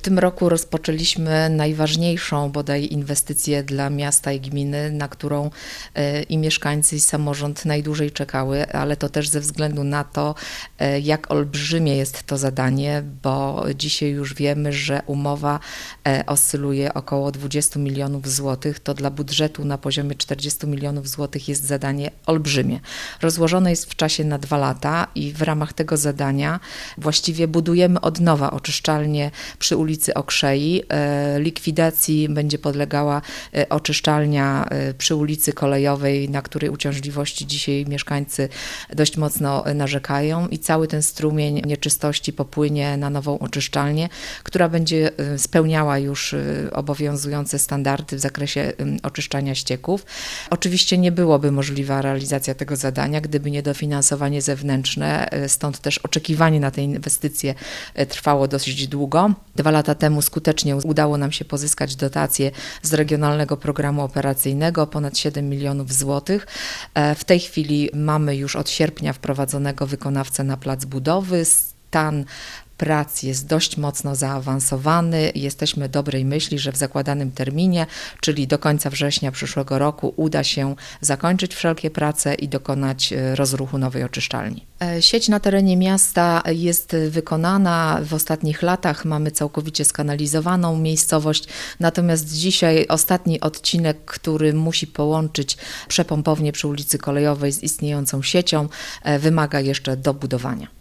tym roku rozpoczęliśmy najważniejszą bodaj inwestycję dla miasta i gminy, na którą i mieszkańcy, i samorząd najdłużej czekały, ale to też ze względu na to, jak olbrzymie jest to zadanie, bo dzisiaj już wiemy, że umowa oscyluje około 20 milionów złotych. To dla budżetu na poziomie 40 milionów złotych jest zadanie olbrzymie. Rozłożone jest w czasie na 2 lata i w ramach tego zadania właściwie budujemy od nowa oczyszczalnię przy ulicy Okrzei. Likwidacji będzie podlegała oczyszczalnia przy ulicy Kolejowej, na której uciążliwości dzisiaj mieszkańcy dość mocno narzekają i cały ten strumień nieczystości popłynie na nową oczyszczalnię, która będzie spełniała już obowiązujące standardy w zakresie oczyszczania ścieków. Oczywiście nie byłoby możliwa realizacja tego zadania, gdyby nie dofinansowanie zewnętrzne, stąd też oczekiwanie na tę inwestycję trwało dosyć długo. 2 lata temu skutecznie udało nam się pozyskać dotacje z Regionalnego Programu Operacyjnego, ponad 7 milionów złotych. W tej chwili mamy już od sierpnia wprowadzonego wykonawcę na plac budowy. Stan prac jest dość mocno zaawansowany. Jesteśmy dobrej myśli, że w zakładanym terminie, czyli do końca września przyszłego roku, uda się zakończyć wszelkie prace i dokonać rozruchu nowej oczyszczalni. Sieć na terenie miasta jest wykonana. W ostatnich latach mamy całkowicie skanalizowaną miejscowość, natomiast dzisiaj ostatni odcinek, który musi połączyć przepompownię przy ulicy Kolejowej z istniejącą siecią, wymaga jeszcze dobudowania.